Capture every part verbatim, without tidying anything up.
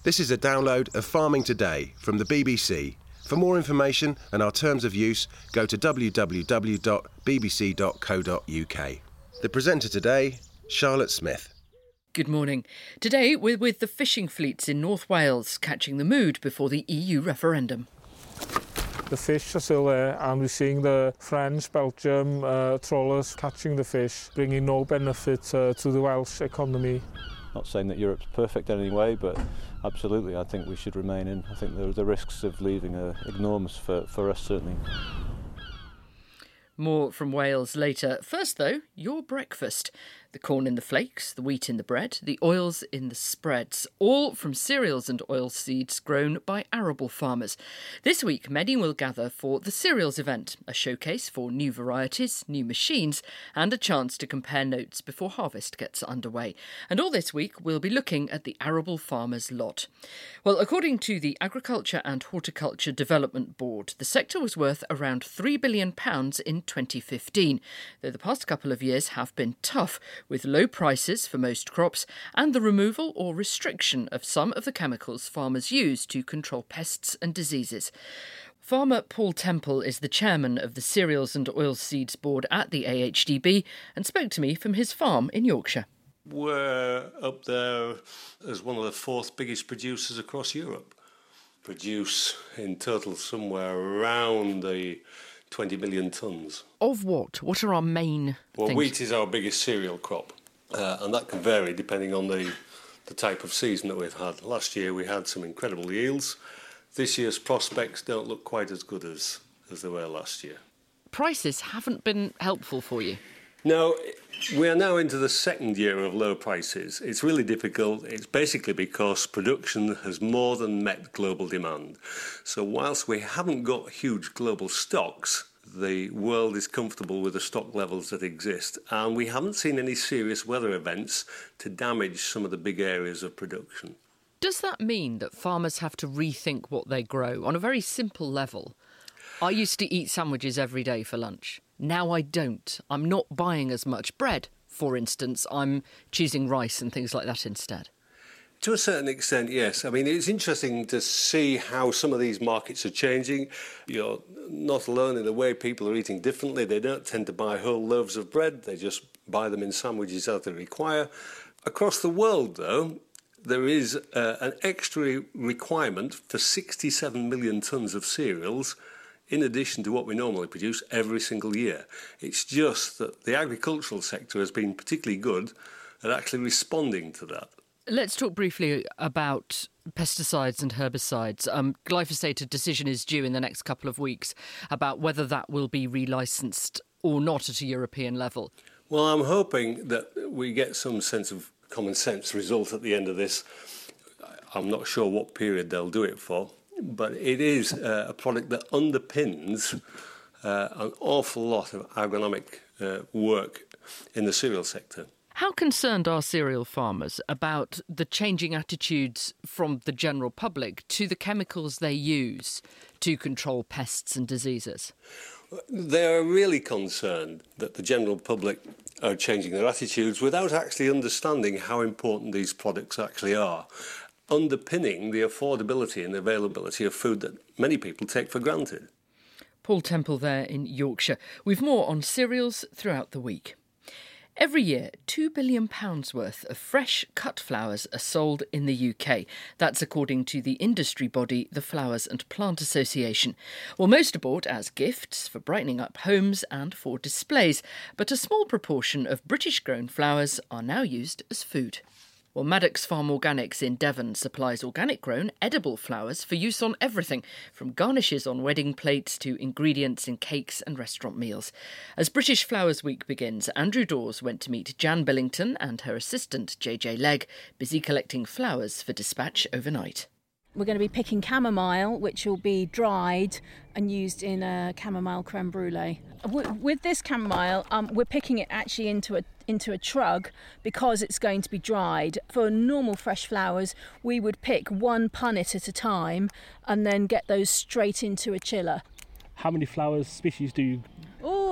This is a download of Farming Today from the B B C. For more information and our terms of use, go to w w w dot b b c dot co dot u k. The presenter today, Charlotte Smith. Good morning. Today we're with the fishing fleets in North Wales, catching the mood before the E U referendum. The fish are still there, and we're seeing the French, Belgium uh, trawlers catching the fish, bringing no benefit uh, to the Welsh economy. Not saying that Europe's perfect in any way, but absolutely I think we should remain in. I think the, the risks of leaving are enormous for, for us, certainly. More from Wales later. First, though, your breakfast. The corn in the flakes, the wheat in the bread, the oils in the spreads, all from cereals and oilseeds grown by arable farmers. This week, many will gather for the cereals event, a showcase for new varieties, new machines, and a chance to compare notes before harvest gets underway. And all this week, we'll be looking at the arable farmers' lot. Well, according to the Agriculture and Horticulture Development Board, the sector was worth around three billion pounds in twenty fifteen, though the past couple of years have been tough, with low prices for most crops and the removal or restriction of some of the chemicals farmers use to control pests and diseases. Farmer Paul Temple is the chairman of the Cereals and Oilseeds Board at the A H D B and spoke to me from his farm in Yorkshire. We're up there as one of the fourth biggest producers across Europe. Produce in total somewhere around the twenty million tonnes. Of what? What are our main Well, things? wheat is our biggest cereal crop, uh, and that can vary depending on the, the type of season that we've had. Last year we had some incredible yields. This year's prospects don't look quite as good as, as they were last year. Prices haven't been helpful for you. No, we are now into the second year of low prices. It's really difficult. It's basically because production has more than met global demand. So whilst we haven't got huge global stocks, the world is comfortable with the stock levels that exist, and we haven't seen any serious weather events to damage some of the big areas of production. Does that mean that farmers have to rethink what they grow on a very simple level? I used to eat sandwiches every day for lunch. Now I don't. I'm not buying as much bread, for instance. I'm choosing rice and things like that instead. To a certain extent, yes. I mean, it's interesting to see how some of these markets are changing. You're not alone in the way people are eating differently. They don't tend to buy whole loaves of bread. They just buy them in sandwiches as they require. Across the world, though, there is uh, an extra requirement for sixty-seven million tonnes of cereals in addition to what we normally produce every single year. It's just that the agricultural sector has been particularly good at actually responding to that. Let's talk briefly about pesticides and herbicides. Um, glyphosate, a decision is due in the next couple of weeks about whether that will be relicensed or not at a European level. Well, I'm hoping that we get some sense of common sense result at the end of this. I'm not sure what period they'll do it for, but it is uh, a product that underpins uh, an awful lot of agronomic uh, work in the cereal sector. How concerned are cereal farmers about the changing attitudes from the general public to the chemicals they use to control pests and diseases? They are really concerned that the general public are changing their attitudes without actually understanding how important these products actually are, underpinning the affordability and availability of food that many people take for granted. Paul Temple there in Yorkshire. We've more on cereals throughout the week. Every year, two billion pounds worth of fresh cut flowers are sold in the U K. That's according to the industry body, the Flowers and Plant Association. Well, most are bought as gifts for brightening up homes and for displays, but a small proportion of British-grown flowers are now used as food. Well, Maddox Farm Organics in Devon supplies organic-grown, edible flowers for use on everything, from garnishes on wedding plates to ingredients in cakes and restaurant meals. As British Flowers Week begins, Andrew Dawes went to meet Jan Billington and her assistant, J J Legg, busy collecting flowers for dispatch overnight. We're going to be picking chamomile, which will be dried and used in a chamomile creme brulee. With this chamomile, um, we're picking it actually into a into a trug because it's going to be dried. For normal fresh flowers, we would pick one punnet at a time and then get those straight into a chiller. How many flowers species do you? Oh,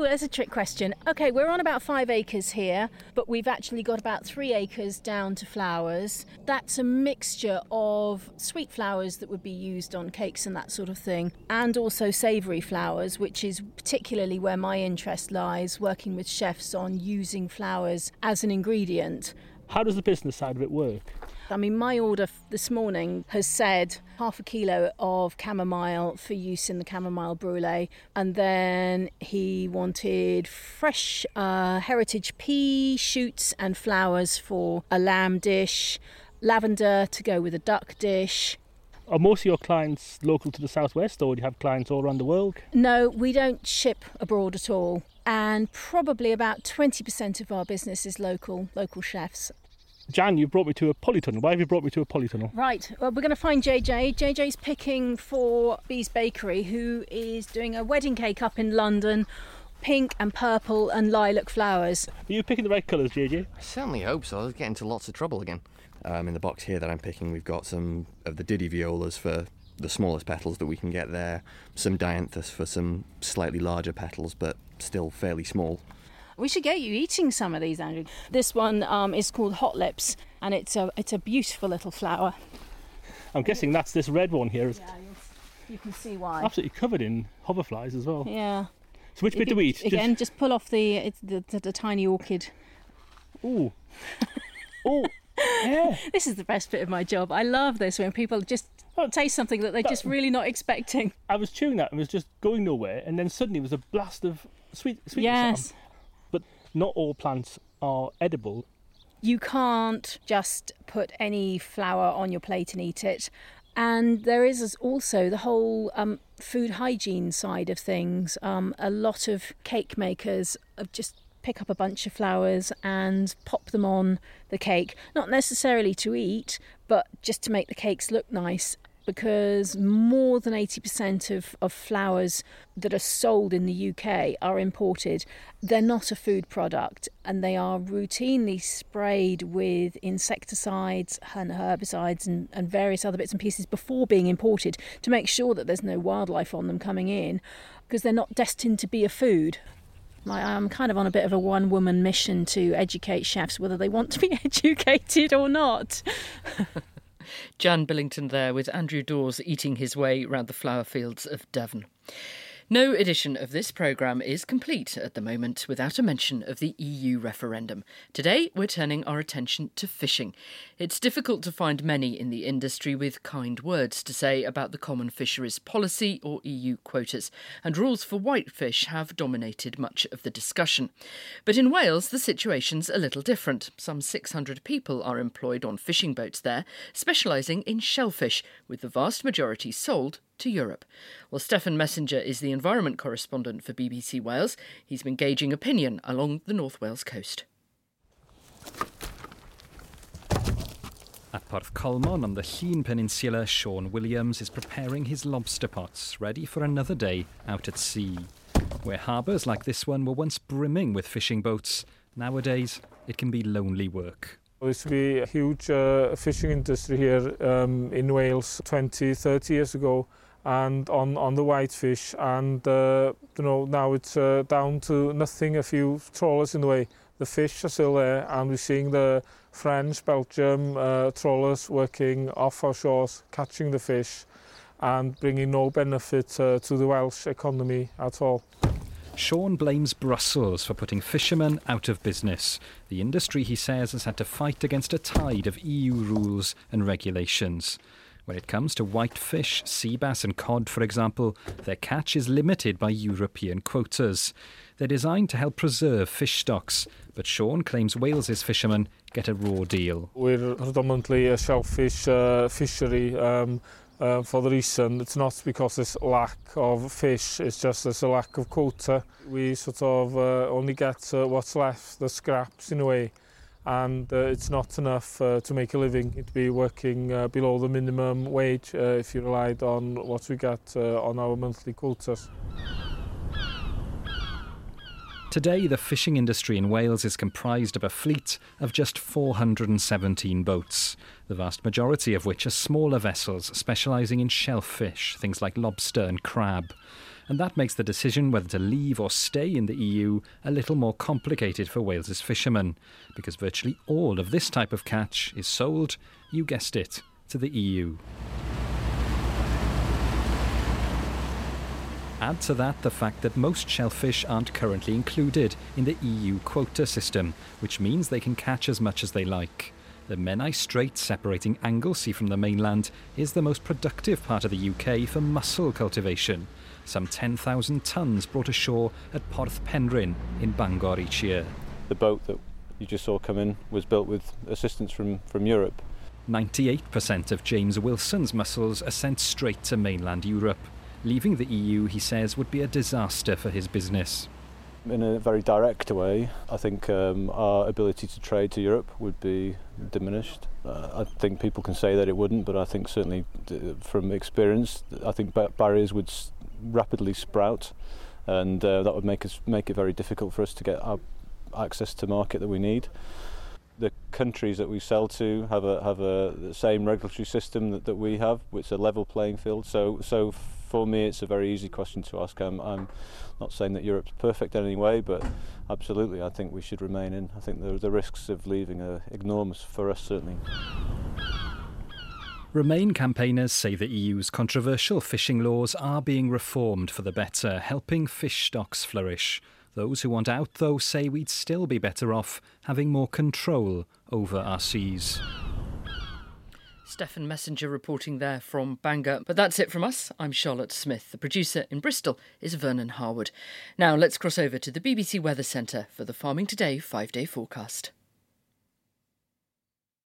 Ooh, that's a trick question. Okay, we're on about five acres here, but we've actually got about three acres down to flowers. That's a mixture of sweet flowers that would be used on cakes and that sort of thing, and also savoury flowers, which is particularly where my interest lies, working with chefs on using flowers as an ingredient. How does the business side of it work? I mean, my order this morning has said half a kilo of chamomile for use in the chamomile brulee, and then he wanted fresh uh, heritage pea shoots and flowers for a lamb dish, lavender to go with a duck dish. Are most of your clients local to the southwest, or do you have clients all around the world? No, we don't ship abroad at all, and probably about twenty percent of our business is local, local chefs. Jan, you brought me to a polytunnel. Why have you brought me to a polytunnel? Right, well, we're going to find J J. J J's picking for Bee's Bakery, who is doing a wedding cake up in London, pink and purple and lilac flowers. Are you picking the right colours, J J? I certainly hope so. I'll get into lots of trouble again. Um, in the box here that I'm picking, we've got some of the Diddy violas for the smallest petals that we can get there, some dianthus for some slightly larger petals, but still fairly small. We should get you eating some of these, Andrew. This one um, is called Hot Lips, and it's a it's a beautiful little flower. I'm guessing that's this red one here. Yeah, you can see why. Absolutely covered in hoverflies as well. Yeah. So which bit do we eat? Again, just, just pull off the, it's the, the the tiny orchid. Ooh. Oh. Yeah. This is the best bit of my job. I love this when people just taste something that they're that, just really not expecting. I was chewing that and was just going nowhere, and then suddenly it was a blast of sweet sweetness. Yes. But not all plants are edible. You can't just put any flower on your plate and eat it. And there is also the whole um, food hygiene side of things. Um, a lot of cake makers have just pick up a bunch of flowers and pop them on the cake, not necessarily to eat, but just to make the cakes look nice, because more than eighty percent of, of flowers that are sold in the U K are imported. They're not a food product, and they are routinely sprayed with insecticides and herbicides and, and various other bits and pieces before being imported to make sure that there's no wildlife on them coming in, because they're not destined to be a food. I'm kind of on a bit of a one-woman mission to educate chefs whether they want to be educated or not. Jan Billington there with Andrew Dawes eating his way round the flower fields of Devon. No edition of this programme is complete at the moment without a mention of the E U referendum. Today we're turning our attention to fishing. It's difficult to find many in the industry with kind words to say about the common fisheries policy or E U quotas, and rules for whitefish have dominated much of the discussion. But in Wales the situation's a little different. Some six hundred people are employed on fishing boats there, specialising in shellfish, with the vast majority sold to Europe. Well, Stefan Messenger is the environment correspondent for B B C Wales. He's been gauging opinion along the North Wales coast. At Porth Colmon on the Llŷn Peninsula, Sean Williams is preparing his lobster pots, ready for another day out at sea. Where harbours like this one were once brimming with fishing boats, nowadays it can be lonely work. There used to be a huge uh, fishing industry here um, in Wales twenty, thirty years ago, and on, on the whitefish, and uh, you know, now it's uh, down to nothing, a few trawlers in the way. The fish are still there, and we're seeing the French, Belgium uh, trawlers working off our shores, catching the fish and bringing no benefit uh, to the Welsh economy at all. Sean blames Brussels for putting fishermen out of business. The industry, he says, has had to fight against a tide of E U rules and regulations. When it comes to whitefish, sea bass and cod, for example, their catch is limited by European quotas. They're designed to help preserve fish stocks, but Sean claims Wales's fishermen get a raw deal. We're predominantly a shellfish uh, fishery. Um, Uh, for the reason, it's not because there's lack of fish, it's just there's a lack of quota. We sort of uh, only get uh, what's left, the scraps in a way, and uh, it's not enough uh, to make a living. It'd be working uh, below the minimum wage uh, if you relied on what we get uh, on our monthly quotas. Today, the fishing industry in Wales is comprised of a fleet of just four hundred seventeen boats, the vast majority of which are smaller vessels specialising in shellfish, things like lobster and crab. and that makes the decision whether to leave or stay in the E U a little more complicated for Wales's fishermen, because virtually all of this type of catch is sold, you guessed it, to the E U. Add to that the fact that most shellfish aren't currently included in the E U quota system, which means they can catch as much as they like. The Menai Strait separating Anglesey from the mainland is the most productive part of the U K for mussel cultivation. Some ten thousand tonnes brought ashore at Porth Penrhyn in Bangor each year. The boat that you just saw come in was built with assistance from, from Europe. ninety-eight percent of James Wilson's mussels are sent straight to mainland Europe. Leaving the E U, he says, would be a disaster for his business. In a very direct way, I think um, our ability to trade to Europe would be diminished. Uh, I think people can say that it wouldn't, but I think certainly uh, from experience, I think ba- barriers would s- rapidly sprout, and uh, that would make us make it very difficult for us to get our access to market that we need. The countries that we sell to have a have a the same regulatory system that, that we have. It's a level playing field. So so for me, it's a very easy question to ask. I'm, I'm not saying that Europe's perfect in any way, but absolutely, I think we should remain in. I think the the risks of leaving are enormous for us, certainly. Remain campaigners say the E U's controversial fishing laws are being reformed for the better, helping fish stocks flourish. Those who want out, though, say we'd still be better off having more control over our seas. Stefan Messenger reporting there from Bangor. But that's it from us. I'm Charlotte Smith. The producer in Bristol is Vernon Harwood. Now let's cross over to the B B C Weather Centre for the Farming Today five-day forecast.